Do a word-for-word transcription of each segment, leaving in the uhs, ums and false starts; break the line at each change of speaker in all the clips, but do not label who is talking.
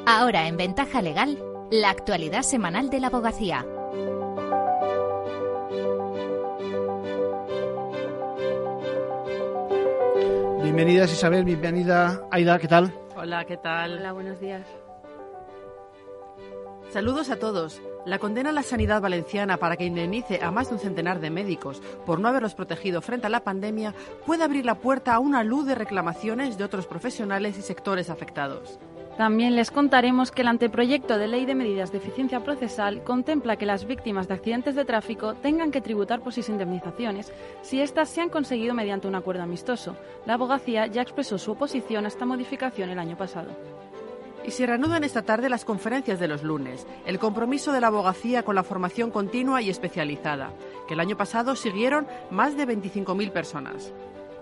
Ahora en Ventaja Legal, la actualidad semanal de la abogacía.
Bienvenidas Isabel, bienvenida Aida, ¿qué tal?
Hola, ¿qué tal?
Hola, buenos días.
Saludos a todos. La condena a la sanidad valenciana para que indemnice a más de un centenar de médicos por no haberlos protegido frente a la pandemia puede abrir la puerta a una luz de reclamaciones de otros profesionales y sectores afectados.
También les contaremos que el anteproyecto de Ley de Medidas de Eficiencia Procesal contempla que las víctimas de accidentes de tráfico tengan que tributar por sus indemnizaciones si éstas se han conseguido mediante un acuerdo amistoso. La abogacía ya expresó su oposición a esta modificación el año pasado.
Y se reanudan esta tarde las conferencias de los lunes, el compromiso de la abogacía con la formación continua y especializada, que el año pasado siguieron más de veinticinco mil personas.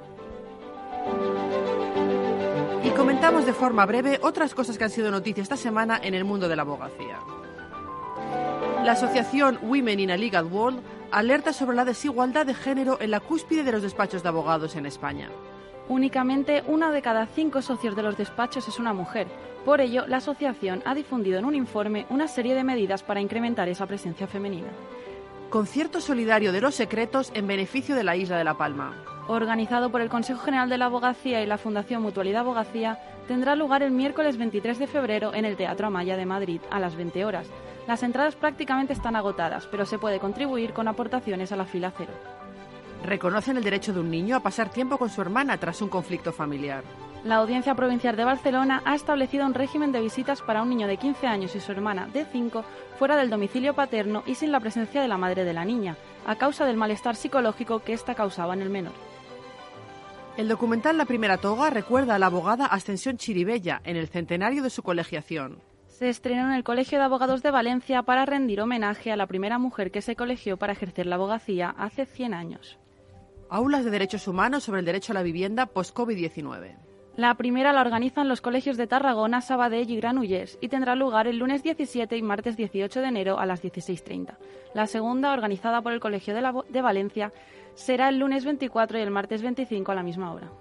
Y comentamos de forma breve otras cosas que han sido noticia esta semana en el mundo de la abogacía. La asociación Women in a Legal World alerta sobre la desigualdad de género en la cúspide de los despachos de abogados en España.
Únicamente una de cada cinco socios de los despachos es una mujer. Por ello, la asociación ha difundido en un informe una serie de medidas para incrementar esa presencia femenina.
Concierto solidario de los secretos en beneficio de la isla de La Palma.
Organizado por el Consejo General de la Abogacía y la Fundación Mutualidad Abogacía, tendrá lugar el miércoles veintitrés de febrero en el Teatro Amaya de Madrid a las veinte horas. Las entradas prácticamente están agotadas, pero se puede contribuir con aportaciones a la fila cero.
Reconocen el derecho de un niño a pasar tiempo con su hermana tras un conflicto familiar.
La Audiencia Provincial de Barcelona ha establecido un régimen de visitas para un niño de quince años y su hermana de cinco fuera del domicilio paterno y sin la presencia de la madre de la niña, a causa del malestar psicológico que ésta causaba en el menor.
El documental La Primera Toga recuerda a la abogada Ascensión Chiribella en el centenario de su colegiación.
Se estrenó en el Colegio de Abogados de Valencia para rendir homenaje a la primera mujer que se colegió para ejercer la abogacía hace cien años.
Aulas de Derechos Humanos sobre el derecho a la vivienda post-COVID diecinueve.
La primera la organizan los colegios de Tarragona, Sabadell y Granollers y tendrá lugar el lunes diecisiete y martes dieciocho de enero a las dieciséis treinta. La segunda, organizada por el Colegio de, la, de Valencia, será el lunes veinticuatro y el martes veinticinco a la misma hora.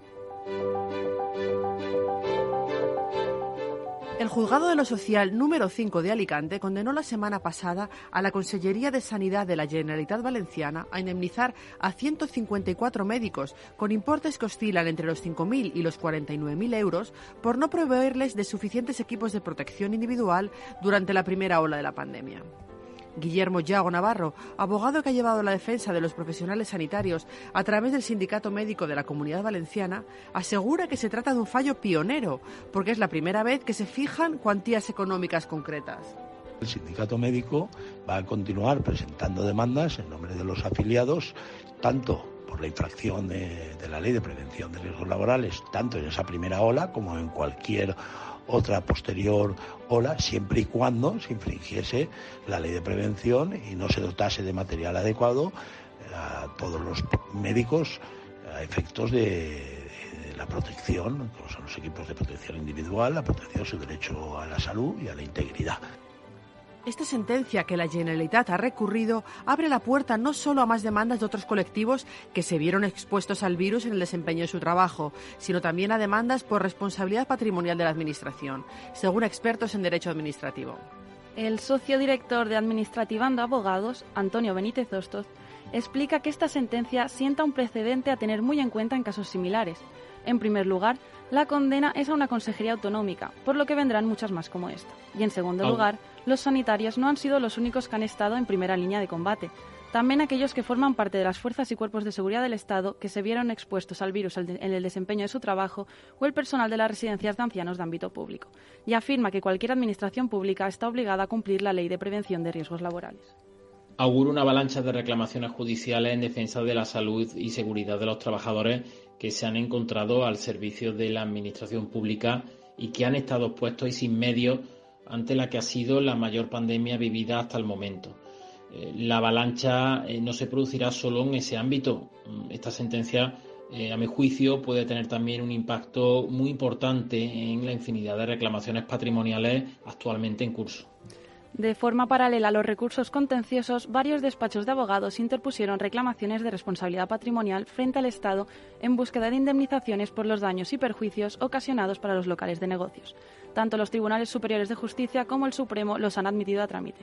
El Juzgado de lo Social número cinco de Alicante condenó la semana pasada a la Consellería de Sanidad de la Generalitat Valenciana a indemnizar a ciento cincuenta y cuatro médicos con importes que oscilan entre los cinco mil y los cuarenta y nueve mil euros por no proveerles de suficientes equipos de protección individual durante la primera ola de la pandemia. Guillermo Yago Navarro, abogado que ha llevado la defensa de los profesionales sanitarios a través del Sindicato Médico de la Comunidad Valenciana, asegura que se trata de un fallo pionero, porque es la primera vez que se fijan cuantías económicas concretas.
El Sindicato Médico va a continuar presentando demandas en nombre de los afiliados, tanto por la infracción de, de la Ley de Prevención de Riesgos Laborales, tanto en esa primera ola como en cualquier otra posterior ola, siempre y cuando se infringiese la ley de prevención y no se dotase de material adecuado a todos los médicos a efectos de, de la protección, como son los equipos de protección individual, la protección de su derecho a la salud y a la integridad.
Esta sentencia que la Generalitat ha recurrido abre la puerta no solo a más demandas de otros colectivos que se vieron expuestos al virus en el desempeño de su trabajo, sino también a demandas por responsabilidad patrimonial de la Administración, según expertos en derecho administrativo.
El socio director de Administrativando Abogados, Antonio Benítez Hostoz, explica que esta sentencia sienta un precedente a tener muy en cuenta en casos similares. En primer lugar, la condena es a una consejería autonómica, por lo que vendrán muchas más como esta. Y en segundo oh. lugar, los sanitarios no han sido los únicos que han estado en primera línea de combate. También aquellos que forman parte de las fuerzas y cuerpos de seguridad del Estado que se vieron expuestos al virus en el desempeño de su trabajo o el personal de las residencias de ancianos de ámbito público. Y afirma que cualquier administración pública está obligada a cumplir la Ley de Prevención de Riesgos Laborales.
Augura una avalancha de reclamaciones judiciales en defensa de la salud y seguridad de los trabajadores que se han encontrado al servicio de la administración pública y que han estado expuestos y sin medios ante la que ha sido la mayor pandemia vivida hasta el momento. Eh, la avalancha eh, no se producirá solo en ese ámbito. Esta sentencia, eh, a mi juicio, puede tener también un impacto muy importante en la infinidad de reclamaciones patrimoniales actualmente en curso.
De forma paralela a los recursos contenciosos, varios despachos de abogados interpusieron reclamaciones de responsabilidad patrimonial frente al Estado en búsqueda de indemnizaciones por los daños y perjuicios ocasionados para los locales de negocios. Tanto los tribunales superiores de justicia como el Supremo los han admitido a trámite.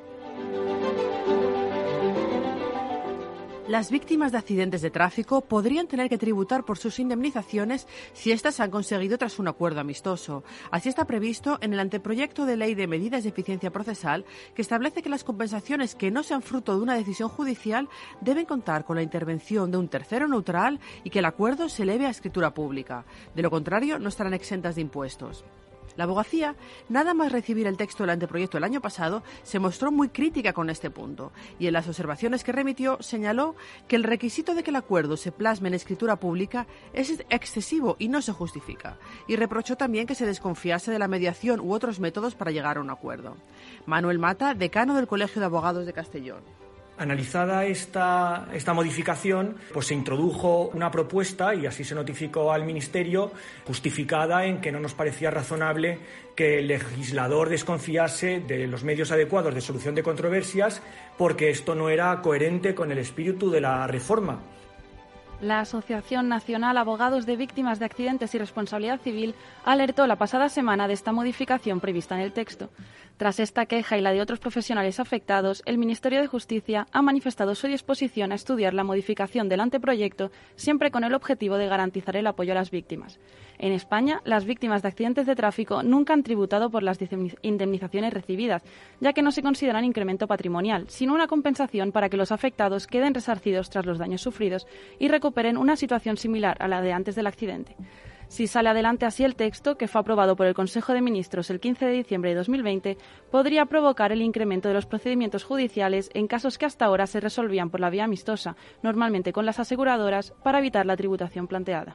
Las víctimas de accidentes de tráfico podrían tener que tributar por sus indemnizaciones si éstas se han conseguido tras un acuerdo amistoso. Así está previsto en el anteproyecto de ley de medidas de eficiencia procesal, que establece que las compensaciones que no sean fruto de una decisión judicial deben contar con la intervención de un tercero neutral y que el acuerdo se eleve a escritura pública. De lo contrario, no estarán exentas de impuestos. La abogacía, nada más recibir el texto del anteproyecto el año pasado, se mostró muy crítica con este punto y en las observaciones que remitió señaló que el requisito de que el acuerdo se plasme en escritura pública es excesivo y no se justifica, y reprochó también que se desconfiase de la mediación u otros métodos para llegar a un acuerdo. Manuel Mata, decano del Colegio de Abogados de Castellón.
Analizada esta, esta modificación, pues se introdujo una propuesta y así se notificó al Ministerio, justificada en que no nos parecía razonable que el legislador desconfiase de los medios adecuados de solución de controversias, porque esto no era coherente con el espíritu de la reforma.
La Asociación Nacional Abogados de Víctimas de Accidentes y Responsabilidad Civil alertó la pasada semana de esta modificación prevista en el texto. Tras esta queja y la de otros profesionales afectados, el Ministerio de Justicia ha manifestado su disposición a estudiar la modificación del anteproyecto, siempre con el objetivo de garantizar el apoyo a las víctimas. En España, las víctimas de accidentes de tráfico nunca han tributado por las indemnizaciones recibidas, ya que no se consideran incremento patrimonial, sino una compensación para que los afectados queden resarcidos tras los daños sufridos y recuperen una situación similar a la de antes del accidente. Si sale adelante así el texto, que fue aprobado por el Consejo de Ministros el quince de diciembre de dos mil veinte, podría provocar el incremento de los procedimientos judiciales en casos que hasta ahora se resolvían por la vía amistosa, normalmente con las aseguradoras, para evitar la tributación planteada.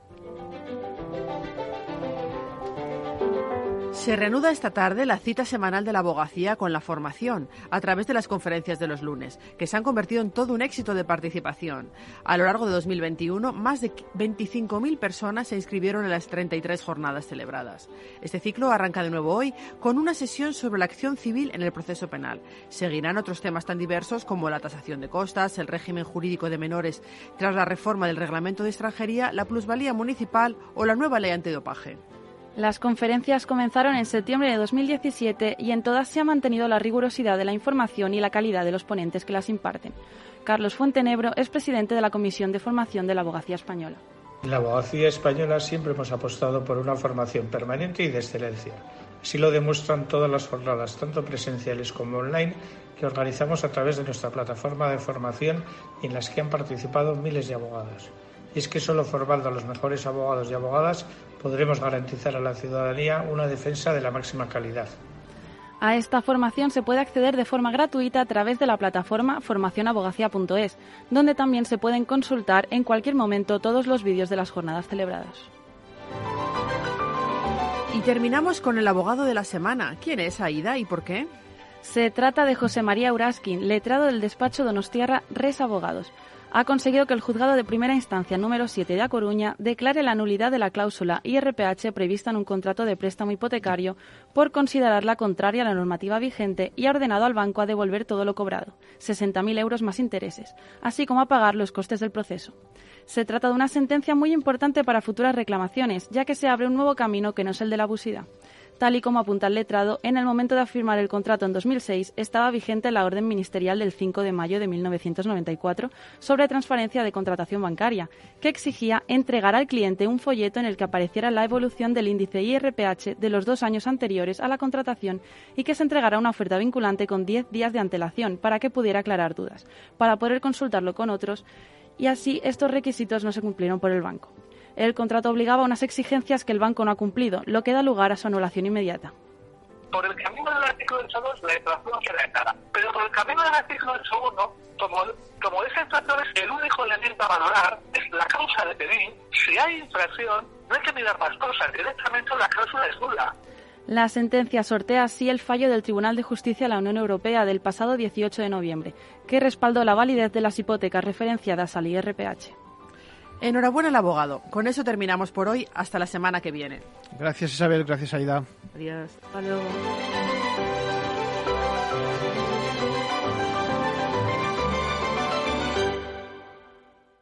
Se reanuda esta tarde la cita semanal de la abogacía con la formación, a través de las conferencias de los lunes, que se han convertido en todo un éxito de participación. A lo largo de dos mil veintiuno, más de veinticinco mil personas se inscribieron en las treinta y tres jornadas celebradas. Este ciclo arranca de nuevo hoy con una sesión sobre la acción civil en el proceso penal. Seguirán otros temas tan diversos como la tasación de costas, el régimen jurídico de menores tras la reforma del reglamento de extranjería, la plusvalía municipal o la nueva ley antidopaje.
Las conferencias comenzaron en septiembre de dos mil diecisiete y en todas se ha mantenido la rigurosidad de la información y la calidad de los ponentes que las imparten. Carlos Fuentenebro es presidente de la Comisión de Formación de la Abogacía Española.
En la abogacía española siempre hemos apostado por una formación permanente y de excelencia. Así lo demuestran todas las jornadas, tanto presenciales como online, que organizamos a través de nuestra plataforma de formación y en las que han participado miles de abogados. Y es que solo formando a los mejores abogados y abogadas podremos garantizar a la ciudadanía una defensa de la máxima calidad.
A esta formación se puede acceder de forma gratuita a través de la plataforma formación abogacía punto es, donde también se pueden consultar en cualquier momento todos los vídeos de las jornadas celebradas.
Y terminamos con el abogado de la semana. ¿Quién es, Aida, y por qué?
Se trata de José María Uraskin, letrado del despacho Donostiarra Res Abogados. Ha conseguido que el Juzgado de Primera Instancia número siete de A Coruña declare la nulidad de la cláusula I R P H prevista en un contrato de préstamo hipotecario por considerarla contraria a la normativa vigente y ha ordenado al banco a devolver todo lo cobrado, sesenta mil euros más intereses, así como a pagar los costes del proceso. Se trata de una sentencia muy importante para futuras reclamaciones, ya que se abre un nuevo camino que no es el de la abusidad. Tal y como apunta el letrado, en el momento de firmar el contrato en dos mil seis estaba vigente la orden ministerial del cinco de mayo de mil novecientos noventa y cuatro sobre transparencia de contratación bancaria, que exigía entregar al cliente un folleto en el que apareciera la evolución del índice I R P H de los dos años anteriores a la contratación y que se entregara una oferta vinculante con diez días de antelación para que pudiera aclarar dudas, para poder consultarlo con otros, y así estos requisitos no se cumplieron por el banco. El contrato obligaba a unas exigencias que el banco no ha cumplido, lo que da lugar a su anulación inmediata.
Por el camino del artículo ocho punto dos la infracción queda clara, pero por el camino del artículo ocho punto uno, como, como esa infracción es el único elemento a valorar, es la causa de pedir, si hay infracción, no hay que mirar más cosas, directamente la cláusula es nula.
La sentencia sortea así el fallo del Tribunal de Justicia de la Unión Europea del pasado dieciocho de noviembre, que respaldó la validez de las hipotecas referenciadas al I R P H.
Enhorabuena al abogado. Con eso terminamos por hoy. Hasta la semana que viene.
Gracias, Isabel. Gracias, Aida.
Adiós.
Hasta luego.